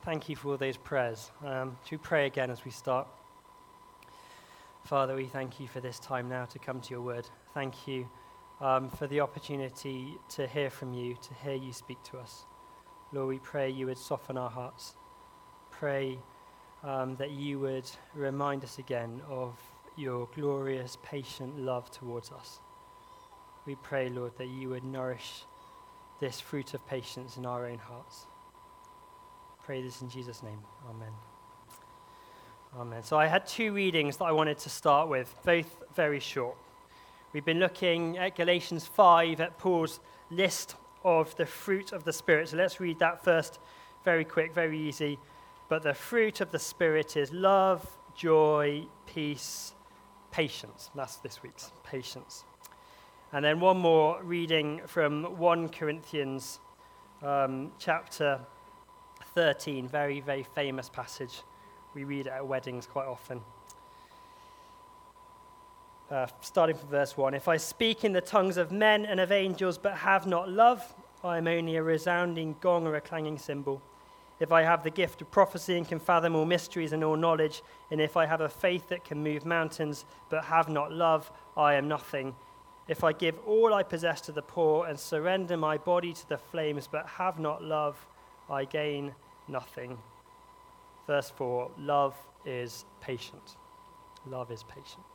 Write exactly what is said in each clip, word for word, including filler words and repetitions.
Thank you for all those prayers. Um, should we pray again as we start? Father, we thank you for this time now to come to your word. Thank you um, for the opportunity to hear from you, to hear you speak to us. Lord, we pray you would soften our hearts. Pray um, that you would remind us again of your glorious, patient love towards us. We pray, Lord, that you would nourish this fruit of patience in our own hearts. Pray this in Jesus' name. Amen. Amen. So I had two readings that I wanted to start with, both very short. We've been looking at Galatians five, at Paul's list of the fruit of the Spirit. So let's read that first, very quick, very easy. But the fruit of the Spirit is love, joy, peace, patience. That's this week's, patience. And then one more reading from First Corinthians um, chapter thirteen, very, very famous passage. We read it at weddings quite often. Uh, starting from verse one. If I speak in the tongues of men and of angels, but have not love, I am only a resounding gong or a clanging cymbal. If I have the gift of prophecy and can fathom all mysteries and all knowledge, and if I have a faith that can move mountains, but have not love, I am nothing. If I give all I possess to the poor and surrender my body to the flames, but have not love, I gain nothing. Verse four, love is patient. Love is patient.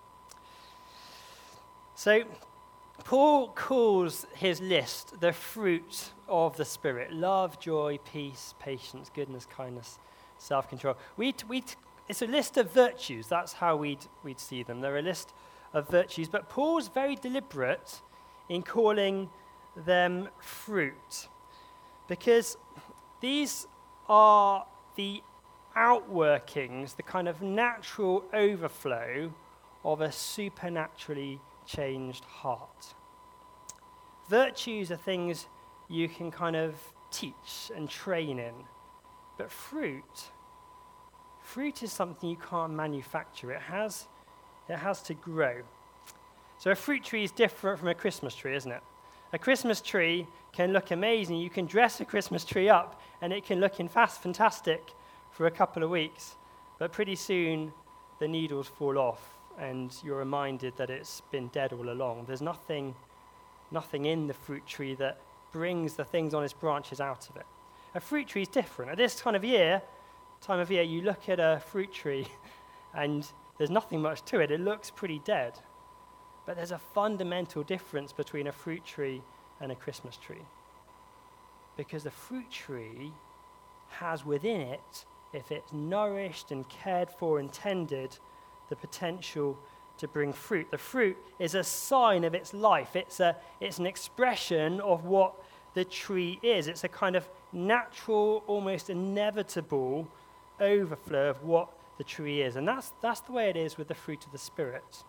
So, Paul calls his list the fruit of the Spirit. Love, joy, peace, patience, goodness, kindness, self-control. We, we, it's a list of virtues. That's how we'd, we'd see them. They're a list of virtues. But Paul's very deliberate in calling them fruit, because these are the outworkings, the kind of natural overflow of a supernaturally changed heart. Virtues are things you can kind of teach and train in, but fruit, fruit is something you can't manufacture. It has, it has to grow. So a fruit tree is different from a Christmas tree, isn't it? A Christmas tree can look amazing. You can dress a Christmas tree up, and it can look in fast, fantastic for a couple of weeks, but pretty soon the needles fall off, and you're reminded that it's been dead all along. There's nothing, nothing in the fruit tree that brings the things on its branches out of it. A fruit tree is different. At this kind of year, time of year, you look at a fruit tree, and there's nothing much to it. It looks pretty dead. But there's a fundamental difference between a fruit tree and a Christmas tree. Because the fruit tree has within it, if it's nourished and cared for and tended, the potential to bring fruit. The fruit is a sign of its life. It's a, it's an expression of what the tree is. It's a kind of natural, almost inevitable overflow of what the tree is. And that's, that's the way it is with the fruit of the Spirit.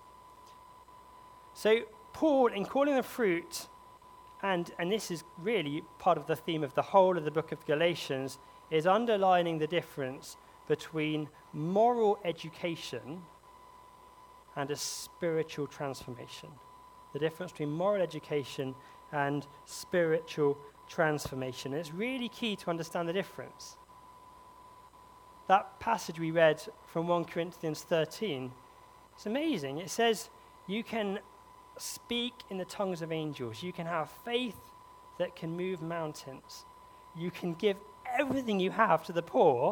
So Paul, in calling them fruit, and, and this is really part of the theme of the whole of the book of Galatians, is underlining the difference between moral education and a spiritual transformation. The difference between moral education and spiritual transformation. And it's really key to understand the difference. That passage we read from First Corinthians thirteen, it's amazing. It says you can speak in the tongues of angels. You can have faith that can move mountains. You can give everything you have to the poor.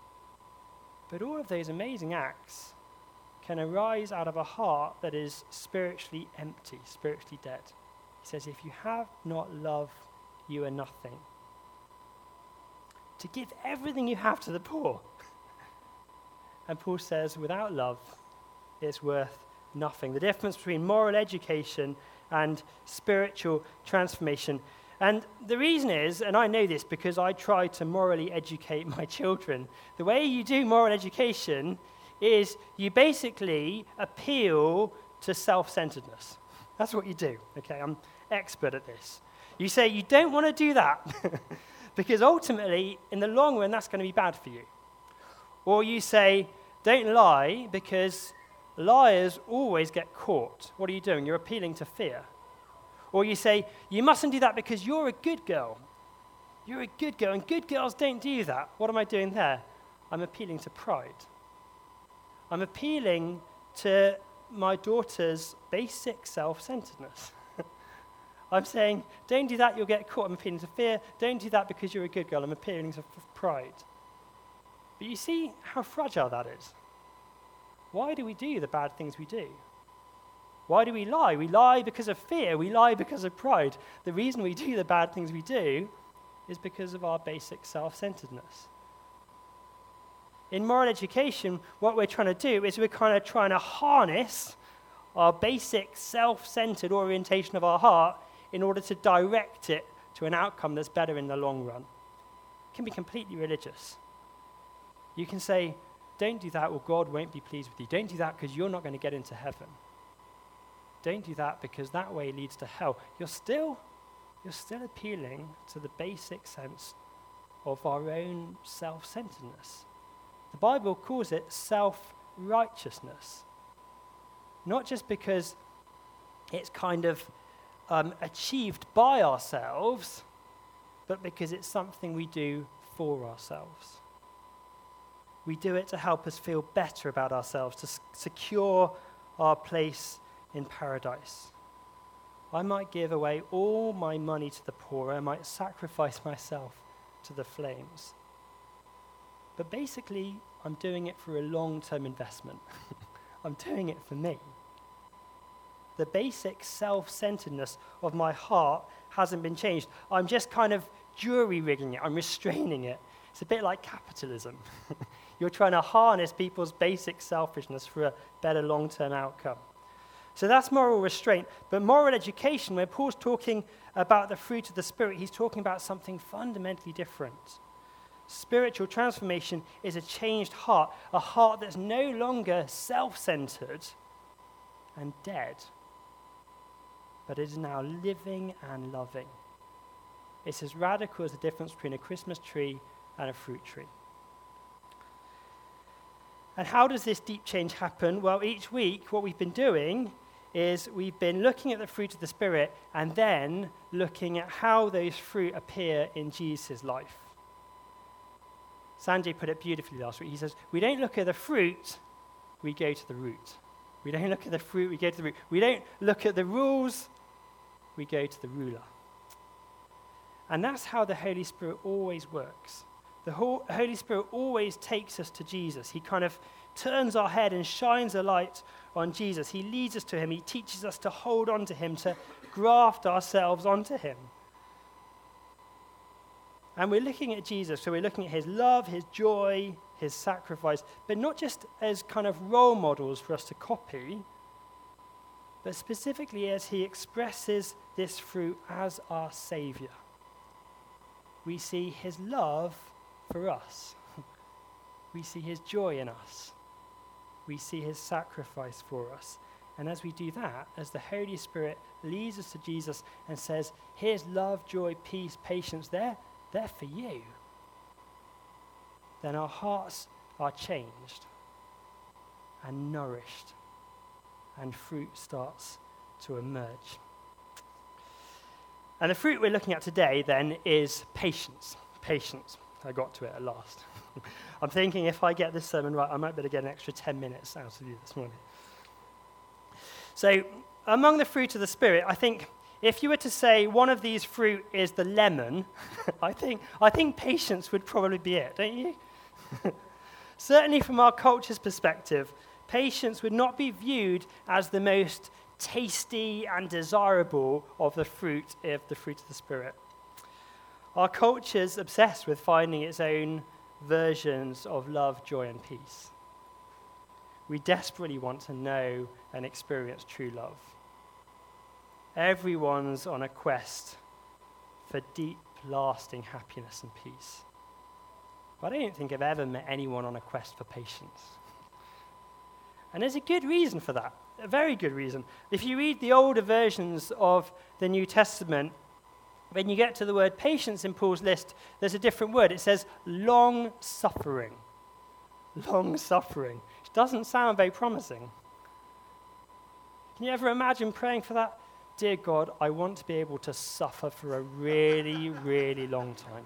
But all of those amazing acts can arise out of a heart that is spiritually empty, spiritually dead. He says, if you have not love, you are nothing. To give everything you have to the poor. And Paul says, without love, it's worth nothing. The difference between moral education and spiritual transformation. And the reason is, and I know this because I try to morally educate my children, the way you do moral education is you basically appeal to self-centeredness. That's what you do, okay? I'm expert at this. You say you don't want to do that because ultimately, in the long run, that's going to be bad for you. Or you say, don't lie because liars always get caught. What are you doing? You're appealing to fear. Or you say, you mustn't do that because you're a good girl. You're a good girl, and good girls don't do that. What am I doing there? I'm appealing to pride. I'm appealing to my daughter's basic self-centeredness. I'm saying, don't do that, you'll get caught. I'm appealing to fear. Don't do that because you're a good girl. I'm appealing to f- pride. But you see how fragile that is. Why do we do the bad things we do? Why do we lie? We lie because of fear. We lie because of pride. The reason we do the bad things we do is because of our basic self-centeredness. In moral education, what we're trying to do is we're kind of trying to harness our basic self-centered orientation of our heart in order to direct it to an outcome that's better in the long run. It can be completely religious. You can say, don't do that or God won't be pleased with you. Don't do that because you're not going to get into heaven. Don't do that because that way leads to hell. You're still, you're still appealing to the basic sense of our own self-centeredness. The Bible calls it self-righteousness. Not just because it's kind of um, achieved by ourselves, but because it's something we do for ourselves. We do it to help us feel better about ourselves, to s- secure our place in paradise. I might give away all my money to the poor. I might sacrifice myself to the flames. But basically, I'm doing it for a long-term investment. I'm doing it for me. The basic self-centeredness of my heart hasn't been changed. I'm just kind of jury-rigging it. I'm restraining it. It's a bit like capitalism. You're trying to harness people's basic selfishness for a better long-term outcome. So that's moral restraint. But moral education, where Paul's talking about the fruit of the Spirit, he's talking about something fundamentally different. Spiritual transformation is a changed heart, a heart that's no longer self-centered and dead, but is now living and loving. It's as radical as the difference between a Christmas tree and a fruit tree. And how does this deep change happen? Well, each week what we've been doing is we've been looking at the fruit of the Spirit and then looking at how those fruit appear in Jesus' life. Sanjay put it beautifully last week. He says, we don't look at the fruit, we go to the root. We don't look at the fruit, we go to the root. We don't look at the rules, we go to the ruler. And that's how the Holy Spirit always works. The Holy Spirit always takes us to Jesus. He kind of turns our head and shines a light on Jesus. He leads us to him. He teaches us to hold on to him, to graft ourselves onto him. And we're looking at Jesus, so we're looking at his love, his joy, his sacrifice, but not just as kind of role models for us to copy, but specifically as he expresses this fruit as our Savior. We see his love for us. We see his joy in us. We see his sacrifice for us. And as we do that, as the Holy Spirit leads us to Jesus and says, here's love, joy, peace, patience, they're, they're for you, then our hearts are changed and nourished, and fruit starts to emerge. And the fruit we're looking at today, then, is patience. Patience. I got to it at last. I'm thinking if I get this sermon right, I might be able to get an extra ten minutes out of you this morning. So, among the fruit of the Spirit, I think if you were to say one of these fruit is the lemon, I think I think patience would probably be it, don't you? Certainly from our culture's perspective, patience would not be viewed as the most tasty and desirable of the fruit of the fruit of the Spirit. Our culture's obsessed with finding its own versions of love, joy, and peace. We desperately want to know and experience true love. Everyone's on a quest for deep, lasting happiness and peace. But I don't think I've ever met anyone on a quest for patience. And there's a good reason for that, a very good reason. If you read the older versions of the New Testament, when you get to the word patience in Paul's list, there's a different word. It says long-suffering. Long-suffering. Which doesn't sound very promising. Can you ever imagine praying for that? dear God, I want to be able to suffer for a really, really long time.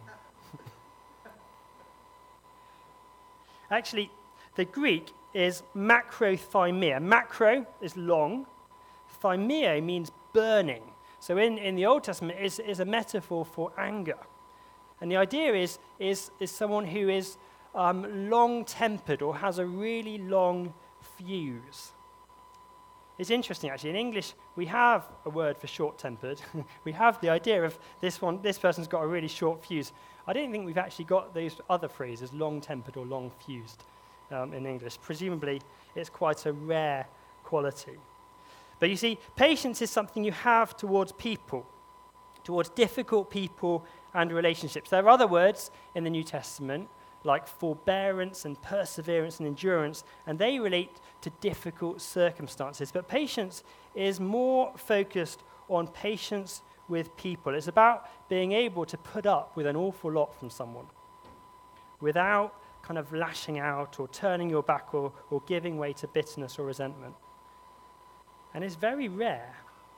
Actually, the Greek is macrothymia. Macro is long. Thymia means burning. So in, in the Old Testament, it is, is a metaphor for anger. And the idea is, is, is someone who is um, long-tempered or has a really long fuse. It's interesting, actually. In English, we have a word for short-tempered. We have the idea of this one, this person's got a really short fuse. I don't think we've actually got those other phrases, long-tempered or long-fused, um, in English. Presumably, it's quite a rare quality. But you see, patience is something you have towards people, towards difficult people and relationships. There are other words in the New Testament, like forbearance and perseverance and endurance, and they relate to difficult circumstances. But patience is more focused on patience with people. It's about being able to put up with an awful lot from someone without kind of lashing out or turning your back or, or giving way to bitterness or resentment. And it's very rare.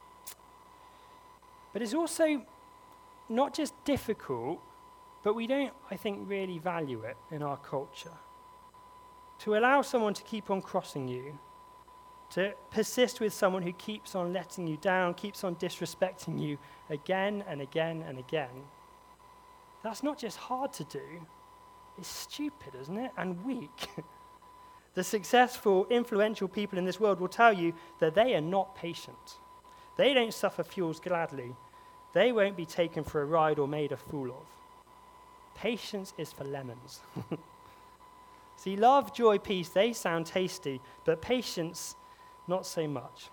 But it's also not just difficult, but we don't, I think, really value it in our culture. To allow someone to keep on crossing you, to persist with someone who keeps on letting you down, keeps on disrespecting you again and again and again, that's not just hard to do, it's stupid, isn't it? And weak. The successful, influential people in this world will tell you that they are not patient. They don't suffer fools gladly. They won't be taken for a ride or made a fool of. Patience is for lemons. See, love, joy, peace, they sound tasty, but patience, not so much.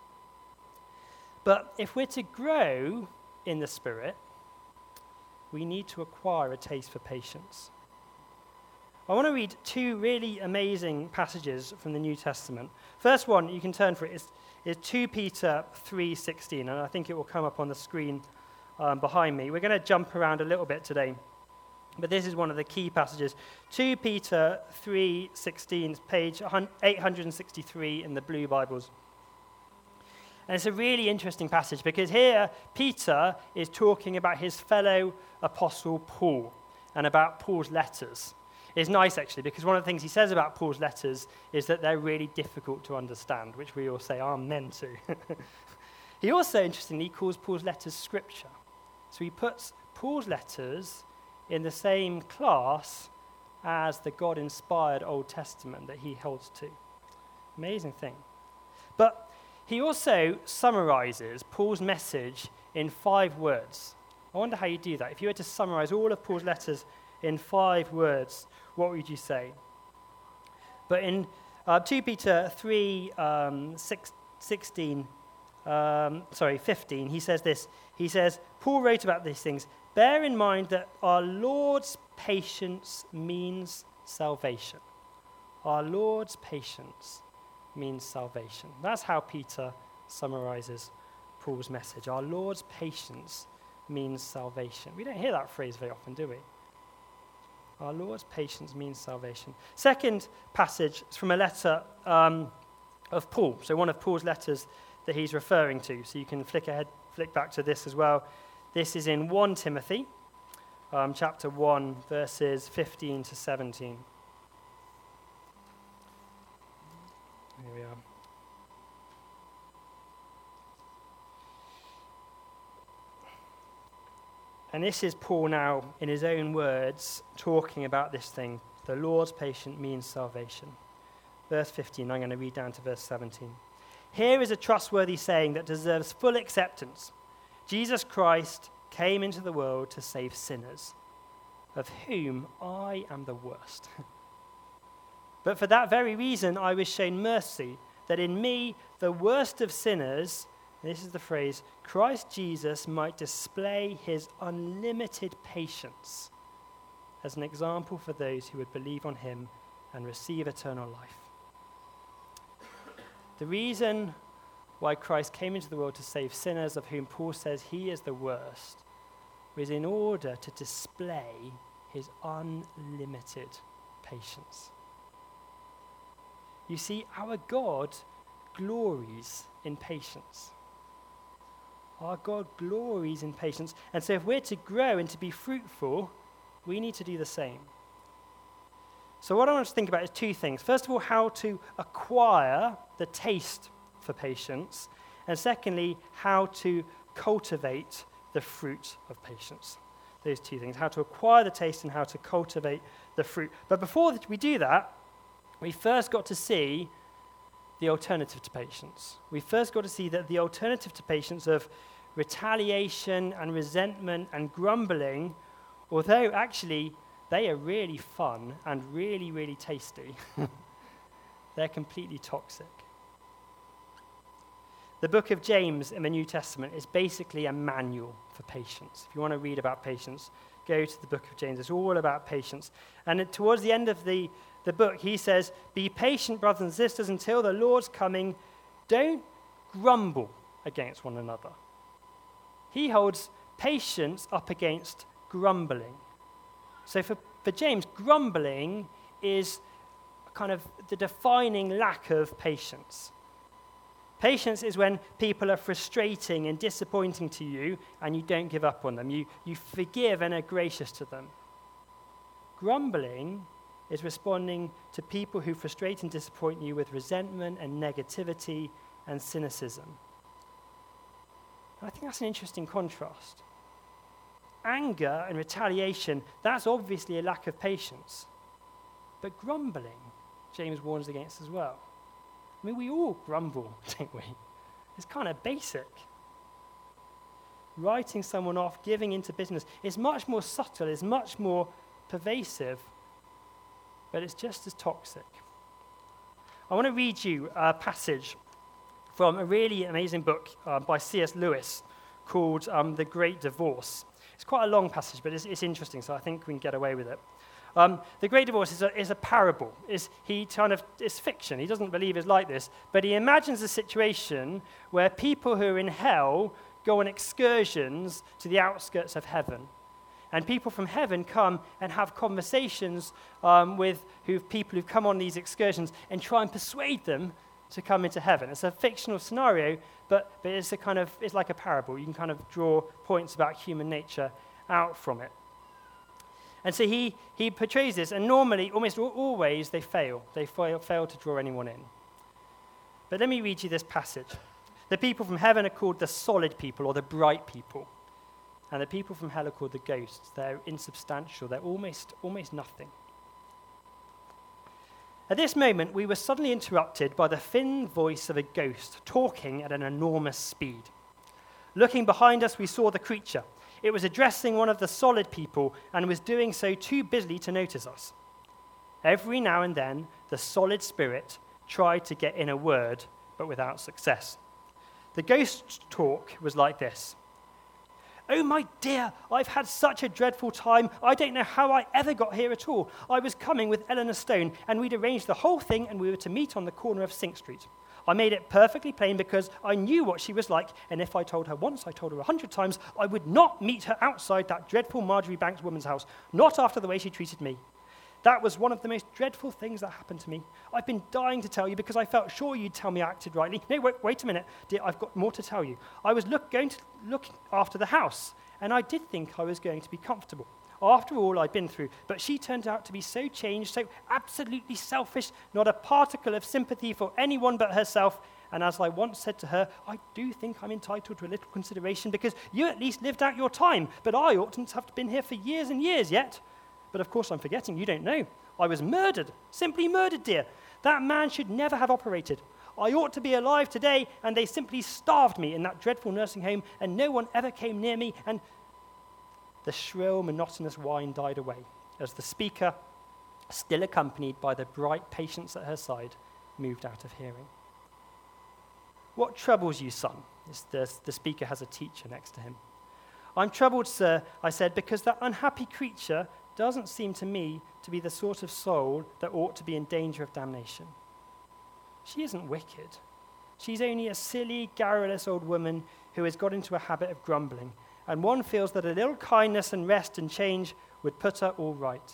But if we're to grow in the Spirit, we need to acquire a taste for patience. I want to read two really amazing passages from the New Testament. First one, you can turn for it, is, is Second Peter three sixteen, and I think it will come up on the screen um, behind me. We're going to jump around a little bit today, but this is one of the key passages. Second Peter three sixteen, page eight sixty-three in the blue Bibles. And it's a really interesting passage because here Peter is talking about his fellow apostle Paul and about Paul's letters. It's nice, actually, because one of the things he says about Paul's letters is that they're really difficult to understand, which we all say amen to. He also, interestingly, calls Paul's letters scripture. So he puts Paul's letters in the same class as the God-inspired Old Testament that he holds to. Amazing thing. But he also summarizes Paul's message in five words. I wonder how you do that. If you were to summarize all of Paul's letters in five words, what would you say? But in uh, Second Peter three um, six, sixteen, um, sorry, fifteen, he says this. He says, Paul wrote about these things. Bear in mind that our Lord's patience means salvation. Our Lord's patience means salvation. That's how Peter summarizes Paul's message. Our Lord's patience means salvation. We don't hear that phrase very often, do we? Our Lord's patience means salvation. Second passage is from a letter um, of Paul, so one of Paul's letters that he's referring to. So you can flick ahead, flick back to this as well. This is in First Timothy, um, chapter one, verses fifteen to seventeen. Here we are. And this is Paul now, in his own words, talking about this thing. The Lord's patience means salvation. Verse fifteen, I'm going to read down to verse seventeen. Here is a trustworthy saying that deserves full acceptance. Jesus Christ came into the world to save sinners, of whom I am the worst. But for that very reason I was shown mercy, that in me, the worst of sinners, this is the phrase, Christ Jesus might display his unlimited patience as an example for those who would believe on him and receive eternal life. The reason why Christ came into the world to save sinners, of whom Paul says he is the worst, was in order to display his unlimited patience. You see, our God glories in patience. Our God glories in patience. And so if we're to grow and to be fruitful, we need to do the same. So what I want us to think about is two things. First of all, how to acquire the taste for patience. And secondly, how to cultivate the fruit of patience. Those two things, how to acquire the taste and how to cultivate the fruit. But before we do that, we first got to see the alternative to patience. We first got to see that the alternative to patience of retaliation and resentment and grumbling, although actually they are really fun and really, really tasty, they're completely toxic. The book of James in the New Testament is basically a manual for patience. If you want to read about patience, go to the book of James. It's all about patience. And it, towards the end of the, the book, he says, be patient, brothers and sisters, until the Lord's coming. Don't grumble against one another. He holds patience up against grumbling. So for, for James, grumbling is kind of the defining lack of patience. Patience is when people are frustrating and disappointing to you and you don't give up on them. You, you forgive and are gracious to them. Grumbling is responding to people who frustrate and disappoint you with resentment and negativity and cynicism. And I think that's an interesting contrast. Anger and retaliation, that's obviously a lack of patience. But grumbling, James warns against as well. I mean, we all grumble, don't we? It's kind of basic. Writing someone off, giving into business, is much more subtle, is much more pervasive, but it's just as toxic. I want to read you a passage from a really amazing book uh, by C S Lewis called um, The Great Divorce. It's quite a long passage, but it's, it's interesting, so I think we can get away with it. Um, the Great Divorce is a, is a parable. Is he kind of it's fiction. He doesn't believe it's like this, but he imagines a situation where people who are in hell go on excursions to the outskirts of heaven, and people from heaven come and have conversations um, with who people who've come on these excursions and try and persuade them to come into heaven. It's a fictional scenario, but, but it's a kind of it's like a parable. You can kind of draw points about human nature out from it. And so he, he portrays this, and normally, almost always, they fail. They fail, fail to draw anyone in. But let me read you this passage. The people from heaven are called the solid people, or the bright people. And the people from hell are called the ghosts. They're insubstantial. They're almost, almost nothing. At this moment, we were suddenly interrupted by the thin voice of a ghost talking at an enormous speed. Looking behind us, we saw the creature. It was addressing one of the solid people and was doing so too busily to notice us. Every now and then, the solid spirit tried to get in a word, but without success. The ghost's talk was like this. Oh, my dear, I've had such a dreadful time. I don't know how I ever got here at all. I was coming with Eleanor Stone, and we'd arranged the whole thing, and we were to meet on the corner of Sink Street. I made it perfectly plain because I knew what she was like, and if I told her once, I told her a hundred times, I would not meet her outside that dreadful Marjorie Banks woman's house, not after the way she treated me. That was one of the most dreadful things that happened to me. I've been dying to tell you because I felt sure you'd tell me I acted rightly. No, wait, wait a minute, dear, I've got more to tell you. I was look, going to look after the house, and I did think I was going to be comfortable. After all I'd been through, but she turned out to be so changed, so absolutely selfish, not a particle of sympathy for anyone but herself. And as I once said to her, I do think I'm entitled to a little consideration because you at least lived out your time, but I oughtn't to have been here for years and years yet. But of course I'm forgetting, you don't know. I was murdered, simply murdered, dear. That man should never have operated. I ought to be alive today, and they simply starved me in that dreadful nursing home, and no one ever came near me, and the shrill, monotonous whine died away as the speaker, still accompanied by the bright patience at her side, moved out of hearing. What troubles you, son? The, the speaker has a teacher next to him. I'm troubled, sir, I said, because that unhappy creature doesn't seem to me to be the sort of soul that ought to be in danger of damnation. She isn't wicked. She's only a silly, garrulous old woman who has got into a habit of grumbling, and one feels that a little kindness and rest and change would put her all right.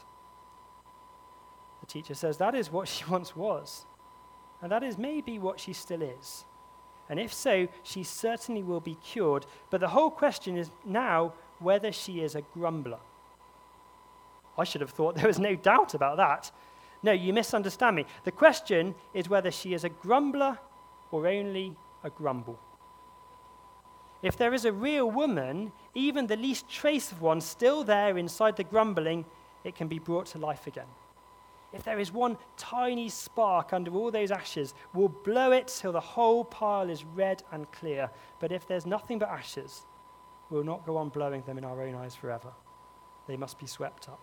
The teacher says that is what she once was, and that is maybe what she still is. And if so, she certainly will be cured. But the whole question is now whether she is a grumbler. I should have thought there was no doubt about that. No, you misunderstand me. The question is whether she is a grumbler or only a grumble. If there is a real woman, even the least trace of one still there inside the grumbling, it can be brought to life again. If there is one tiny spark under all those ashes, we'll blow it till the whole pile is red and clear. But if there's nothing but ashes, we'll not go on blowing them in our own eyes forever. They must be swept up.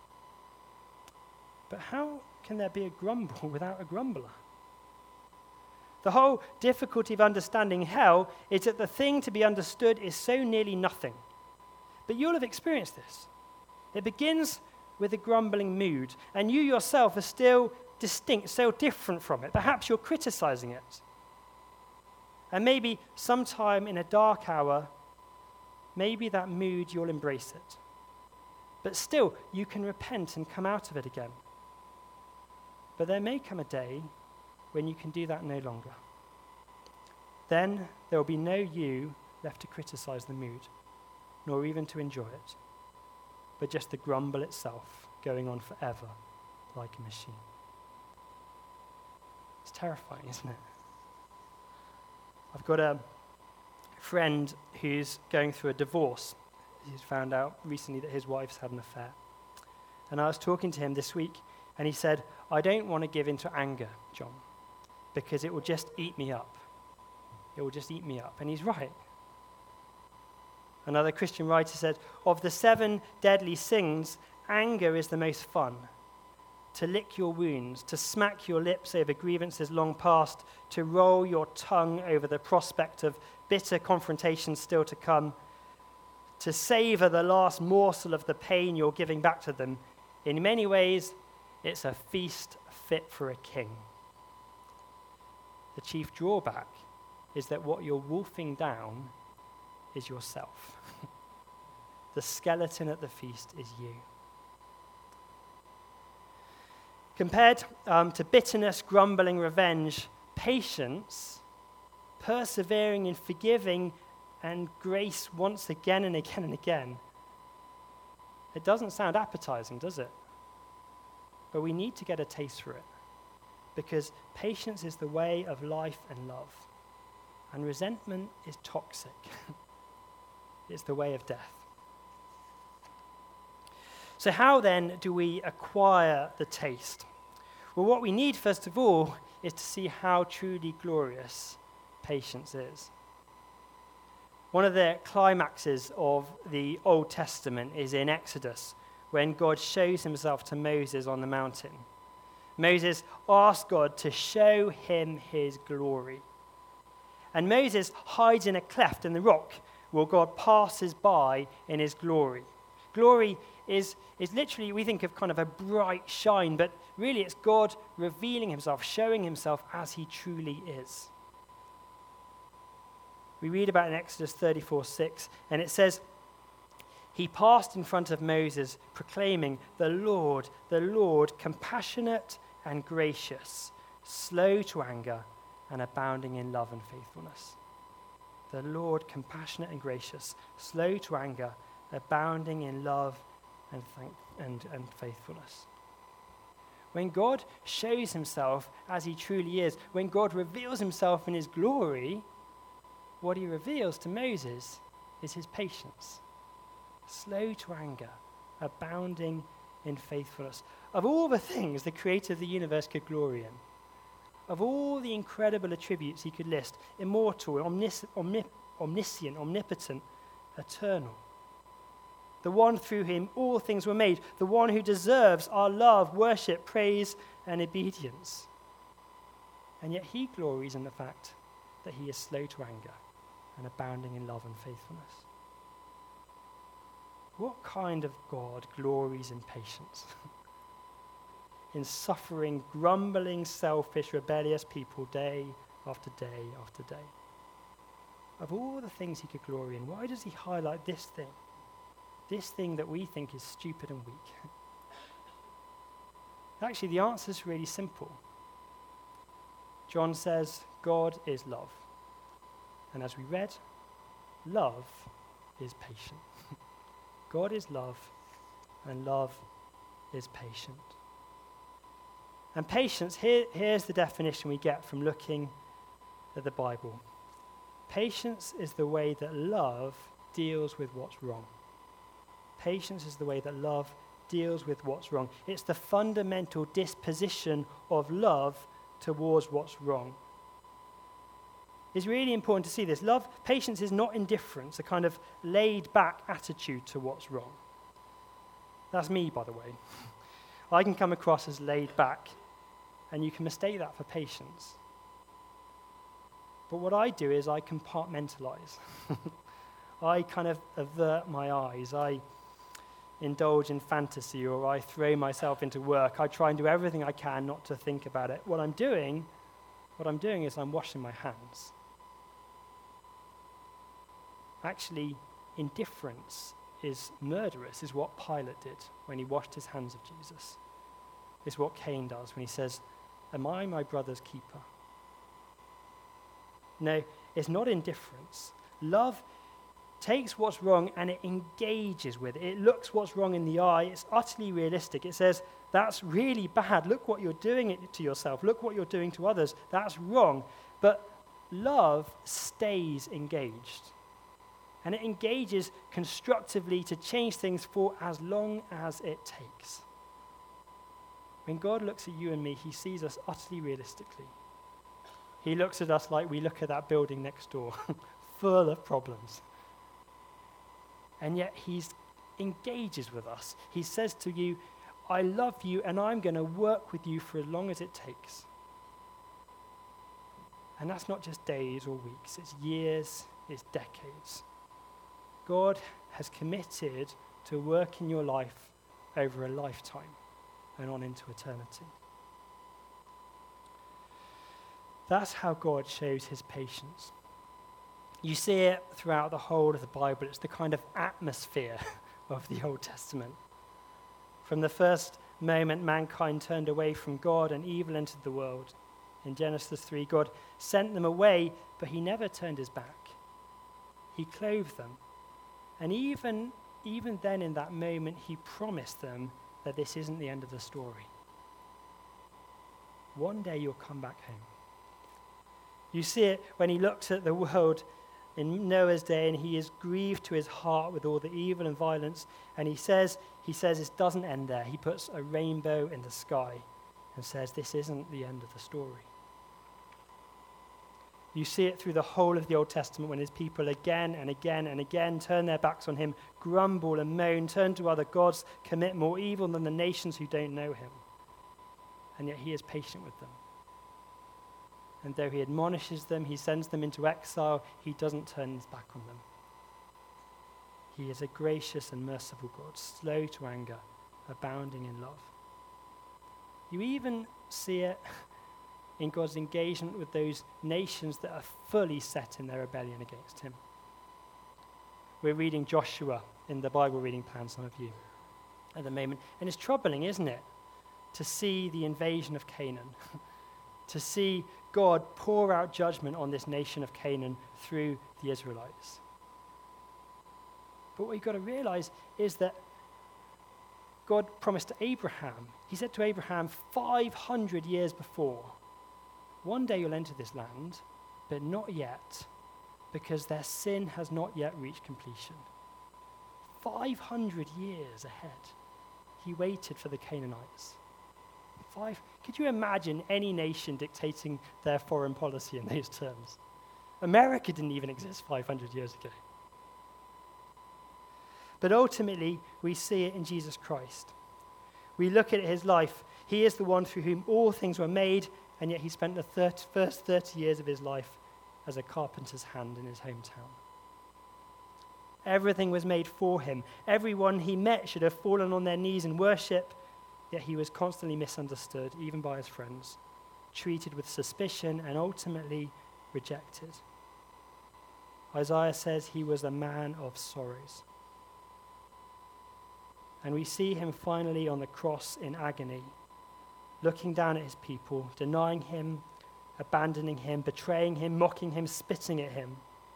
But how can there be a grumble without a grumbler? The whole difficulty of understanding hell is that the thing to be understood is so nearly nothing. But you'll have experienced this. It begins with a grumbling mood, and you yourself are still distinct, so different from it. Perhaps you're criticizing it. And maybe sometime in a dark hour, maybe that mood, you'll embrace it. But still, you can repent and come out of it again. But there may come a day when you can do that no longer. Then there will be no you left to criticize the mood, nor even to enjoy it, but just the grumble itself going on forever like a machine. It's terrifying, isn't it? I've got a friend who's going through a divorce. He's found out recently that his wife's had an affair. And I was talking to him this week, and he said, I don't want to give in to anger, John, because it will just eat me up. It will just eat me up. And he's right. Another Christian writer said, of the seven deadly sins, anger is the most fun. To lick your wounds, to smack your lips over grievances long past, to roll your tongue over the prospect of bitter confrontations still to come, to savor the last morsel of the pain you're giving back to them. In many ways, it's a feast fit for a king. The chief drawback is that what you're wolfing down is yourself. The skeleton at the feast is you. Compared um, to bitterness, grumbling, revenge, patience, persevering in forgiving, and grace once again and again and again, it doesn't sound appetizing, does it? But we need to get a taste for it, because patience is the way of life and love, and resentment is toxic. It's the way of death. So how then do we acquire the taste? Well, what we need, first of all, is to see how truly glorious patience is. One of the climaxes of the Old Testament is in Exodus, when God shows himself to Moses on the mountain. Moses asks God to show him his glory. And Moses hides in a cleft in the rock while God passes by in his glory. Glory is, is literally, we think of kind of a bright shine, but really it's God revealing himself, showing himself as he truly is. We read about in Exodus thirty-four six, and it says, he passed in front of Moses, proclaiming, the Lord, the Lord, compassionate and gracious, slow to anger, and abounding in love and faithfulness. The Lord, compassionate and gracious, slow to anger, abounding in love and, thank- and, and faithfulness. When God shows himself as he truly is, when God reveals himself in his glory, what he reveals to Moses is his patience. Slow to anger, abounding in faithfulness. Of all the things the creator of the universe could glory in, of all the incredible attributes he could list, immortal, omnis- omnip- omniscient, omnipotent, eternal, the one through whom all things were made, the one who deserves our love, worship, praise, and obedience. And yet he glories in the fact that he is slow to anger and abounding in love and faithfulness. What kind of God glories in patience? In suffering, grumbling, selfish, rebellious people day after day after day. Of all the things he could glory in, why does he highlight this thing? This thing that we think is stupid and weak? Actually, the answer is really simple. John says, God is love. And as we read, love is patient. God is love, and love is patient. And patience, here, here's the definition we get from looking at the Bible. Patience is the way that love deals with what's wrong. Patience is the way that love deals with what's wrong. It's the fundamental disposition of love towards what's wrong. It's really important to see this. Love, patience is not indifference, a kind of laid-back attitude to what's wrong. That's me, by the way. I can come across as laid back, and you can mistake that for patience. But what I do is I compartmentalize. I kind of avert my eyes. I indulge in fantasy, or I throw myself into work. I try and do everything I can not to think about it. What I'm doing, what I'm doing is I'm washing my hands. Actually, indifference is murderous, is what Pilate did when he washed his hands of Jesus. It's what Cain does when he says, "Am I my brother's keeper?" No, it's not indifference. Love takes what's wrong and it engages with it. It looks what's wrong in the eye. It's utterly realistic. It says, that's really bad. Look what you're doing to yourself. Look what you're doing to others. That's wrong. But love stays engaged. And it engages constructively to change things for as long as it takes. When God looks at you and me, he sees us utterly realistically. He looks at us like we look at that building next door, full of problems. And yet he engages with us. He says to you, I love you and I'm going to work with you for as long as it takes. And that's not just days or weeks, it's years, it's decades. God has committed to work in your life over a lifetime and on into eternity. That's how God shows his patience. You see it throughout the whole of the Bible. It's the kind of atmosphere of the Old Testament. From the first moment mankind turned away from God and evil entered the world, in Genesis three, God sent them away, but he never turned his back. He clothed them. And even, even then in that moment, he promised them that this isn't the end of the story. One day you'll come back home. You see it when he looks at the world in Noah's day and he is grieved to his heart with all the evil and violence. And he says, he says it doesn't end there. He puts a rainbow in the sky and says this isn't the end of the story. You see it through the whole of the Old Testament when his people again and again and again turn their backs on him, grumble and moan, turn to other gods, commit more evil than the nations who don't know him. And yet he is patient with them. And though he admonishes them, he sends them into exile, he doesn't turn his back on them. He is a gracious and merciful God, slow to anger, abounding in love. You even see it in God's engagement with those nations that are fully set in their rebellion against him. We're reading Joshua in the Bible reading plan, some of you, at the moment. And it's troubling, isn't it, to see the invasion of Canaan, to see God pour out judgment on this nation of Canaan through the Israelites. But what you've got to realize is that God promised to Abraham, he said to Abraham five hundred years before, one day you'll enter this land, but not yet, because their sin has not yet reached completion. five hundred years ahead, he waited for the Canaanites. Five, could you imagine any nation dictating their foreign policy in those terms? America didn't even exist five hundred years ago. But ultimately, we see it in Jesus Christ. We look at his life. He is the one through whom all things were made, and yet he spent the thirty, first thirty years of his life as a carpenter's hand in his hometown. Everything was made for him. Everyone he met should have fallen on their knees in worship, yet he was constantly misunderstood, even by his friends, treated with suspicion, and ultimately rejected. Isaiah says he was a man of sorrows. And we see him finally on the cross in agony, looking down at his people, denying him, abandoning him, betraying him, mocking him, spitting at him.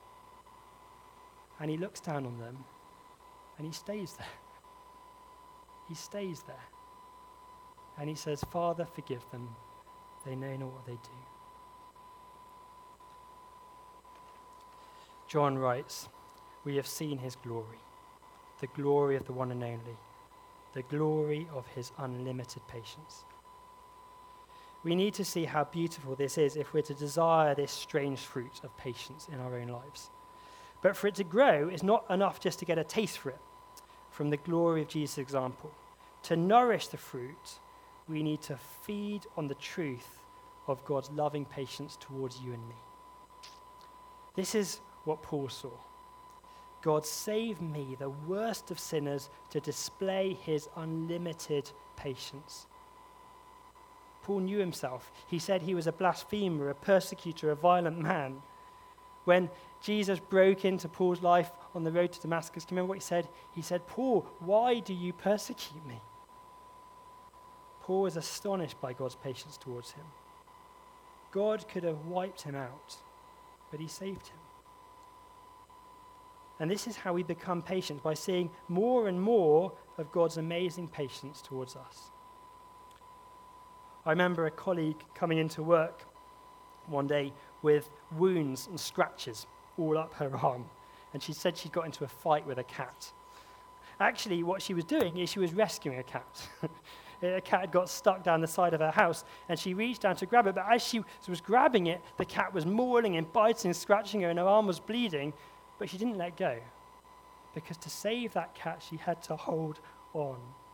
and he looks down on them, and he stays there. He stays there. And he says, Father, forgive them. They know not what they do. John writes, we have seen his glory, the glory of the one and only, the glory of his unlimited patience. We need to see how beautiful this is if we're to desire this strange fruit of patience in our own lives. But for it to grow, it's not enough just to get a taste for it from the glory of Jesus' example. To nourish the fruit, we need to feed on the truth of God's loving patience towards you and me. This is what Paul saw. God saved me, the worst of sinners, to display his unlimited patience. Paul knew himself. He said he was a blasphemer, a persecutor, a violent man. When Jesus broke into Paul's life on the road to Damascus, do you remember what he said? He said, Paul, why do you persecute me? Paul was astonished by God's patience towards him. God could have wiped him out, but he saved him. And this is how we become patient, by seeing more and more of God's amazing patience towards us. I remember a colleague coming into work one day with wounds and scratches all up her arm, and she said she'd got into a fight with a cat. Actually, what she was doing is she was rescuing a cat. A cat had got stuck down the side of her house, and she reached down to grab it, but as she was grabbing it, the cat was mauling and biting and scratching her, and her arm was bleeding, but she didn't let go, because to save that cat, she had to hold on.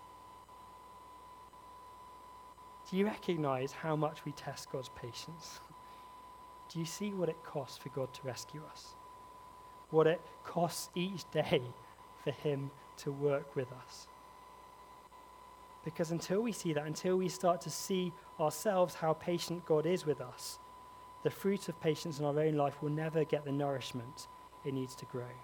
Do you recognize how much we test God's patience? Do you see what it costs for God to rescue us? What it costs each day for him to work with us? Because until we see that, until we start to see ourselves how patient God is with us, the fruit of patience in our own life will never get the nourishment it needs to grow.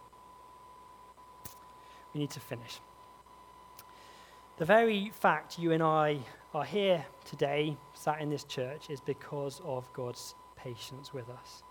We need to finish. The very fact you and I are here today, sat in this church, is because of God's patience with us.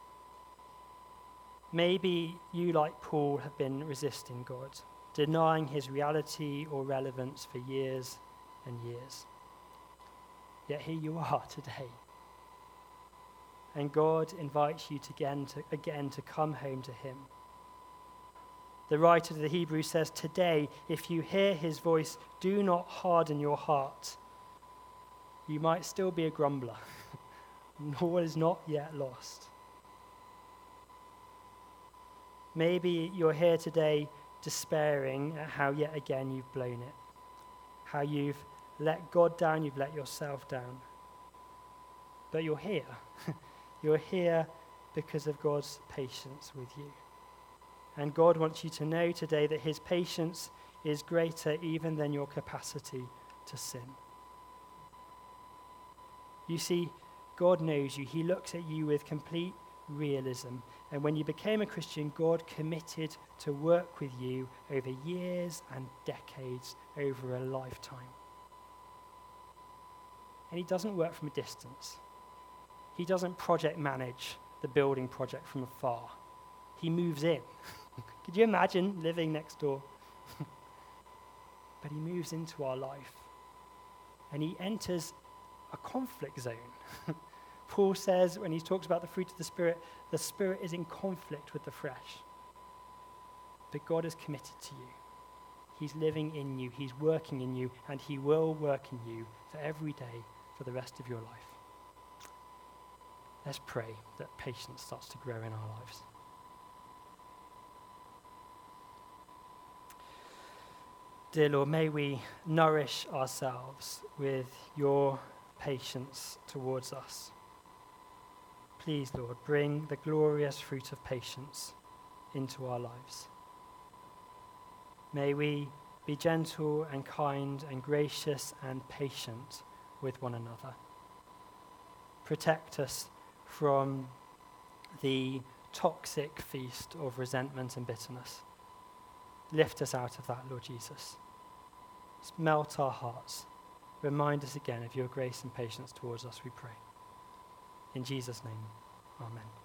Maybe you, like Paul, have been resisting God, denying his reality or relevance for years and years. Yet here you are today. And God invites you to again, to, again to come home to him. The writer of the Hebrews says, today, if you hear his voice, do not harden your heart. You might still be a grumbler. All is not yet lost. Maybe you're here today despairing at how yet again you've blown it, how you've let God down, you've let yourself down. But you're here. You're here because of God's patience with you. And God wants you to know today that his patience is greater even than your capacity to sin. You see, God knows you. He looks at you with complete realism. And when you became a Christian, God committed to work with you over years and decades, over a lifetime. And he doesn't work from a distance. He doesn't project manage the building project from afar. He moves in. Could you imagine living next door? But he moves into our life. And he enters a conflict zone. Paul says when he talks about the fruit of the Spirit, the Spirit is in conflict with the flesh. But God is committed to you. He's living in you. He's working in you. And he will work in you for every day for the rest of your life. Let's pray that patience starts to grow in our lives. Dear Lord, may we nourish ourselves with your patience towards us. Please, Lord, bring the glorious fruit of patience into our lives. May we be gentle and kind and gracious and patient with one another. Protect us from the toxic feast of resentment and bitterness. Lift us out of that, Lord Jesus. Melt our hearts. Remind us again of your grace and patience towards us, we pray. In Jesus' name, amen.